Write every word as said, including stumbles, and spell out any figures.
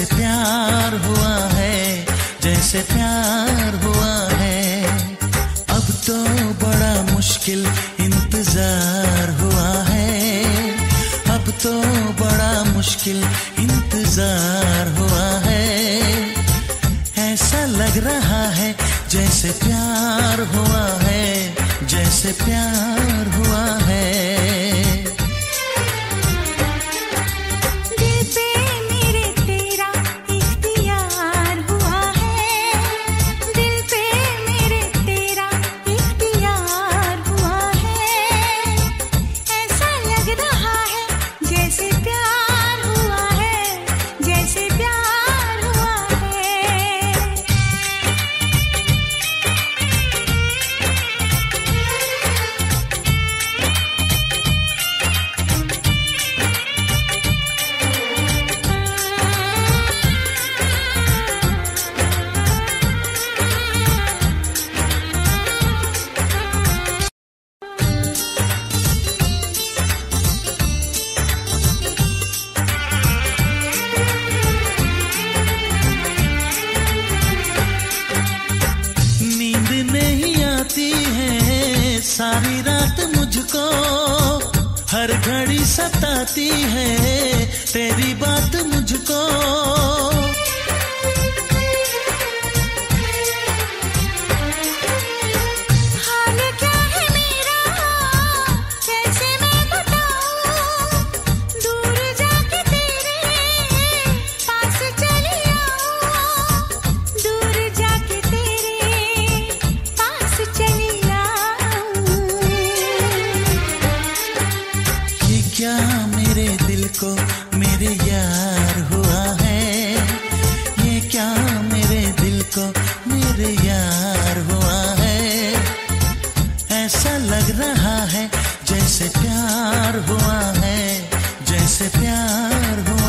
जैसे प्यार हुआ है, जैसे प्यार हुआ है। अब तो बड़ा मुश्किल इंतजार हुआ है, अब तो बड़ा मुश्किल इंतजार हुआ है। ऐसा लग रहा है जैसे प्यार हुआ है, जैसे प्यार हुआ है। सारी रात मुझको हर घड़ी सताती है तेरी बात मुझको। हाल क्या है मेरा कैसे मैं बताऊं, दूर जाके तेरे पास चली आऊं, दूर जाके तेरे पास चली क्या मेरे दिल को मेरे यार हुआ है, ये क्या मेरे दिल को मेरे यार हुआ है। ऐसा लग रहा है जैसे प्यार हुआ है, जैसे प्यार हुआ